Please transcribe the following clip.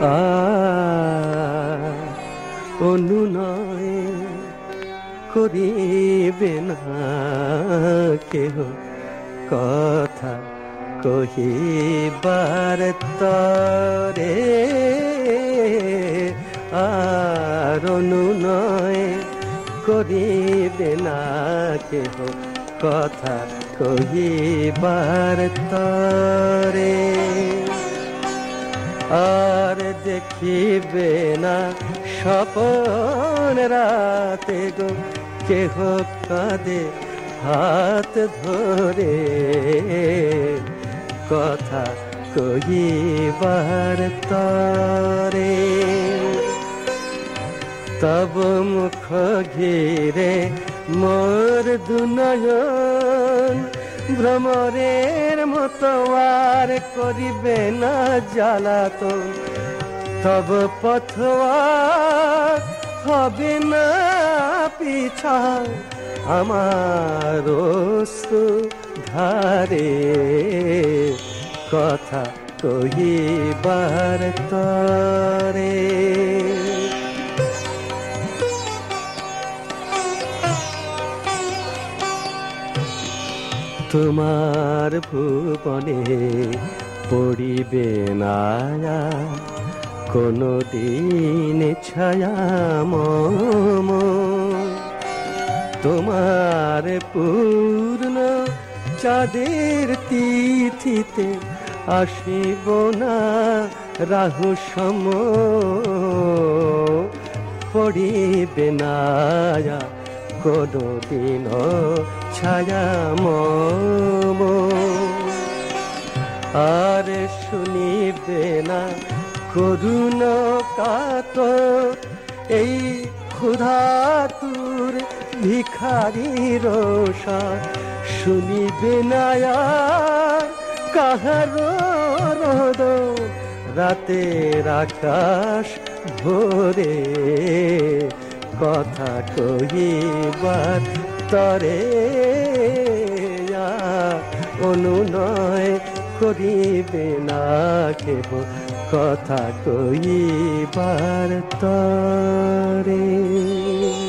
অনুনয় করিবে না কেহ কথা কহিবার তরে, আর অনুনয় করিবে না কেহ কথা কহিবার তরে, আর দেখিবে না স্বপন রাতে গো কেহ কাঁদে হাত ধরে, কথা কহিবার তরে। তব মুখ ঘিরে মোর দুনয়ন ভ্রমরের মতো আর করিবে না জ্বালাতন, তব পথওয়ার হবে না পিছা আমার অশ্রু ধারে, কথা কহিবার তরে। তোমার ভুবনে পড়িবে না কোনো দিন ছায়া মম, তোমার পূর্ণ চাঁদের তিথিতে আসিব না রাহু সম, পড়িবে না কোনো দিন ছায়া মম, আর শুনিবে না করুণ কাতর এই ক্ষুধাতুর ভিখারির সার, শুনিবে না কাহার রোদন রাতের আকাশ ভোরে, কথা কহিবার তরে, অনুনয় করিবে না কেহ কথা কহিবার তরে।